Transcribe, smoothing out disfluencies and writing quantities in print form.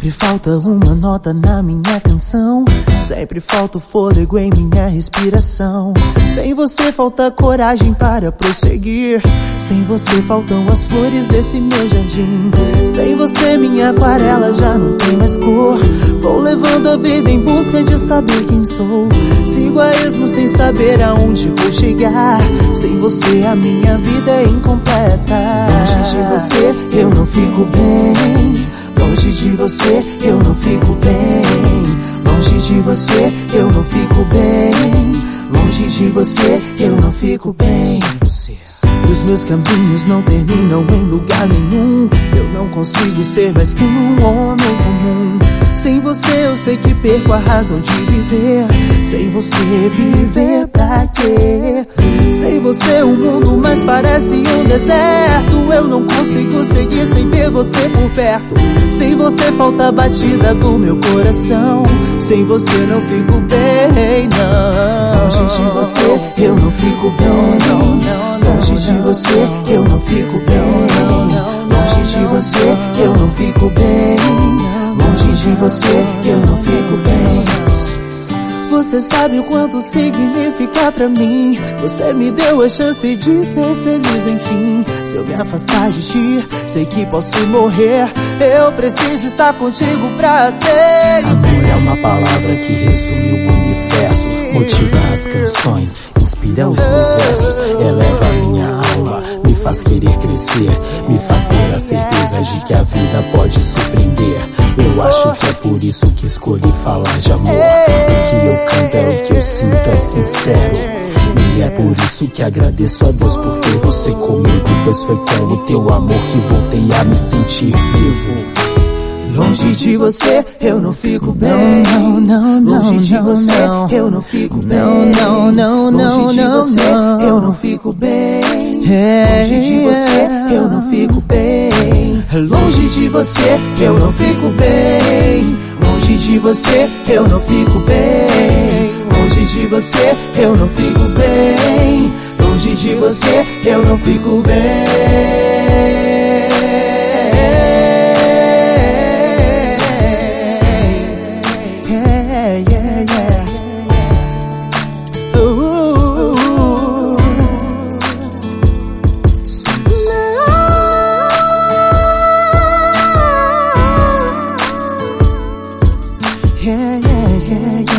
Sempre falta uma nota na minha canção, sempre falta o fôlego em minha respiração. Sem você falta coragem para prosseguir, sem você faltam as flores desse meu jardim. Sem você minha aquarela já não tem mais cor. Vou levando a vida em busca de saber quem sou. Sigo a esmo sem saber aonde vou chegar. Sem você a minha vida é incompleta. Longe de você eu não fico bem. Longe de você eu não fico bem. Longe de você eu não fico bem. Longe de você eu não fico bem. Os meus caminhos não terminam em lugar nenhum. Eu não consigo ser mais que um homem comum. Sem você eu sei que perco a razão de viver. Sem você viver pra quê? Sem você o mundo mais parece um deserto. Eu não consigo seguir sem ter você por perto. Sem você falta a batida do meu coração. Sem você não fico bem, não. Longe de você eu não fico bem. Longe de você eu não fico bem. Longe de você eu não fico bem. Longe de você eu não fico bem. Você sabe o quanto significa pra mim. Você me deu a chance de ser feliz, enfim. Se eu me afastar de ti, sei que posso morrer. Eu preciso estar contigo pra sempre. Amor é uma palavra que resume o universo. Motiva as canções, inspira os meus versos. Eleva a minha alma, me faz querer crescer. Me faz ter a certeza de que a vida pode surpreender. Eu acho que é por isso que escolhi falar de amor. O que eu canto é o que eu sinto, é sincero. E é por isso que agradeço a Deus por ter você comigo, pois foi com o teu amor que voltei a me sentir vivo. Longe de você eu não fico bem. Longe de você eu não fico bem. Longe de você eu não fico bem. Longe de você eu não fico bem. Longe de você eu não fico bem. Longe de você eu não fico bem. Longe de você eu não fico bem. Longe de você eu não fico bem. Yeah, yeah, yeah, yeah.